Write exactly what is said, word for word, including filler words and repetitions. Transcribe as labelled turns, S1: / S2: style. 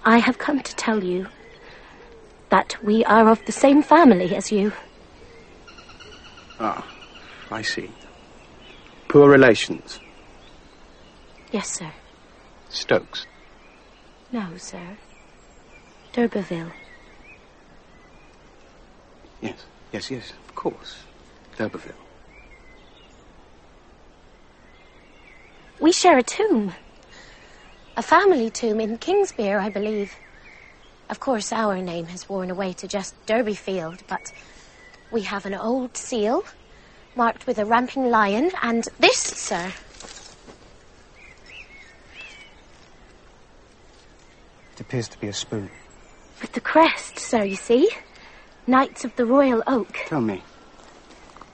S1: I have come to tell you that we are of the same family as you.
S2: Ah, I see. Poor relations?
S1: Yes, sir.
S2: Stokes?
S1: No, sir. D'Urberville.
S2: Yes, yes, yes, of course. D'Urberville.
S1: We share a tomb. A family tomb in Kingsbere, I believe. Of course, our name has worn away to just Derbyfield, but we have an old seal marked with a ramping lion, and this, sir.
S2: It appears to be a spoon.
S1: With the crest, sir, you see? Knights of the Royal Oak.
S2: Tell me,